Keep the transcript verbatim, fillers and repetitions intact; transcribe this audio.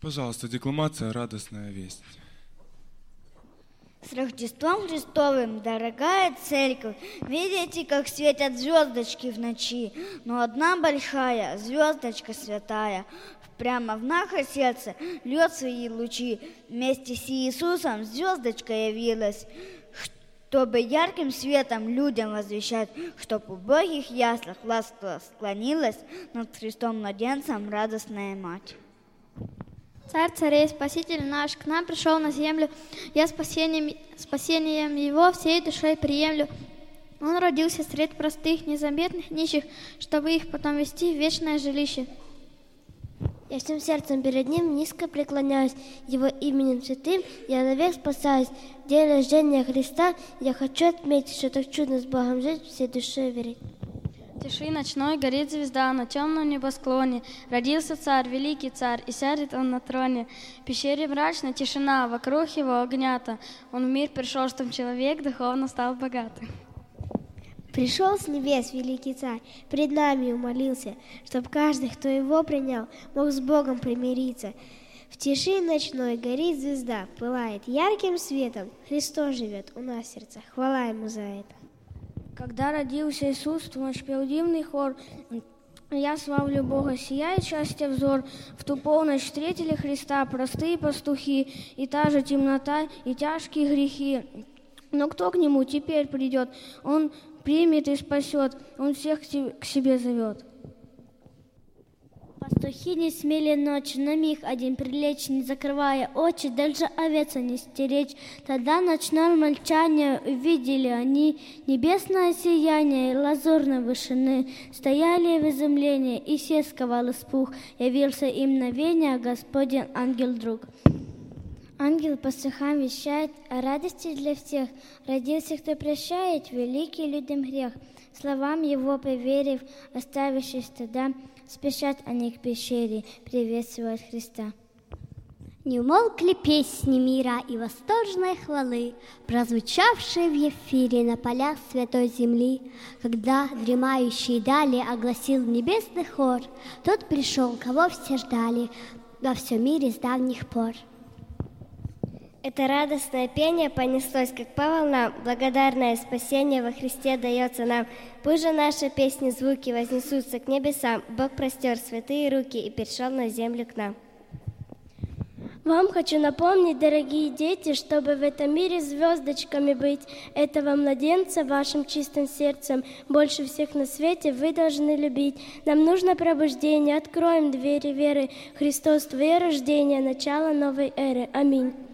Пожалуйста, декламация «Радостная весть». С Рождеством Христовым, дорогая церковь, видите, как светят звездочки в ночи, но одна большая звездочка святая прямо в наше сердце льет свои лучи. Вместе с Иисусом звездочка явилась, чтобы ярким светом людям возвещать, чтоб в убогих яслах ласково склонилась над Христом младенцем радостная мать. Царь царей, Спаситель наш, к нам пришел на землю, я спасением, спасением Его всей душой приемлю. Он родился среди простых, незаметных, нищих, чтобы их потом вести в вечное жилище. Я всем сердцем перед Ним низко преклоняюсь, Его именем святым я навек спасаюсь. В день рождения Христа я хочу отметить, что так чудно с Богом жить, всей душой верить. В тиши ночной горит звезда на темном небосклоне. Родился царь, великий царь, и сядет он на троне. В пещере мрачная тишина, вокруг его огнята. Он в мир пришел, чтобы человек духовно стал богатым. Пришел с небес великий царь, пред нами умолился, чтоб каждый, кто его принял, мог с Богом примириться. В тиши ночной горит звезда, пылает ярким светом. Христос живет у нас в сердцах, хвала Ему за это. Когда родился Иисус, в ночь пел дивный хор. Я славлю Бога, сияет счастье взор. В ту полночь встретили Христа простые пастухи, и та же темнота, и тяжкие грехи. Но кто к Нему теперь придет? Он примет и спасет, Он всех к себе зовет. Пастухи не смели ночь на миг один прилечь, не закрывая очи, даже овец не стеречь. Тогда ночное молчание увидели они, небесное сияние и лазурной вышины. Стояли в изумлении, и все сковал испуг, явился им на вене Господень ангел-друг. Ангел пастухам вещает о радости для всех. Родился, кто прощает великий людям грех. Словам его поверив, оставившись стыда, спешат они к пещере приветствовать Христа. Не умолкли песни мира и восторженной хвалы, прозвучавшие в эфире на полях святой земли, когда дремающие дали огласил небесный хор, тот пришел, кого все ждали во всем мире с давних пор. Это радостное пение понеслось, как по волнам. Благодарное спасение во Христе дается нам. Пусть же наши песни, звуки вознесутся к небесам. Бог простер святые руки и перешел на землю к нам. Вам хочу напомнить, дорогие дети, чтобы в этом мире звездочками быть, этого младенца вашим чистым сердцем больше всех на свете вы должны любить. Нам нужно пробуждение, откроем двери веры. Христос, Твое рождение, начало новой эры. Аминь.